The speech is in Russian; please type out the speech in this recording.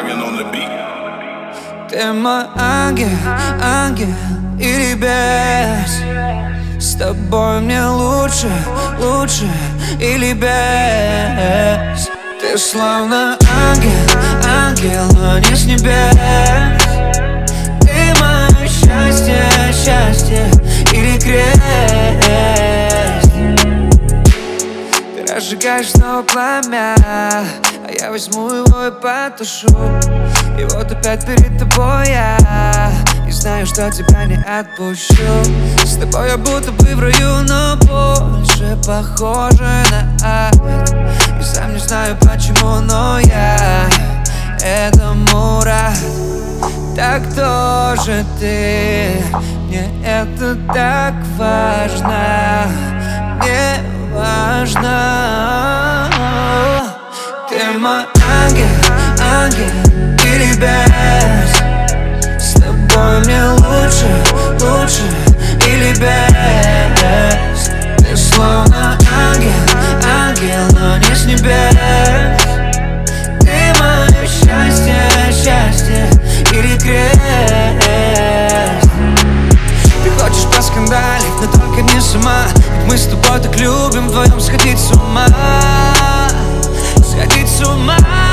Rockin' on the beat. Ты мой ангел, ангел или бес. С тобой мне лучше, лучше или без. Ты словно ангел, ангел, но не с небес. Ты мое счастье, счастье или крест. Ты разжигаешь снова пламя, а я возьму его и потушу. И вот опять перед тобой я и знаю, что тебя не отпущу. С тобой я будто бы в раю, но больше похоже на ад. И сам не знаю почему, но я этому рад. Так кто же ты? Мне это так важно. Мне важно. Ты мой ангел, ангел или без. С тобой мне лучше, лучше или без. Ты словно ангел, ангел, но не с небес. Ты мое счастье, счастье или крест. Ты хочешь поскандалить, но только не сама. Ведь мы с тобой так любим вдвоем сходить с ума. Сходить с ума.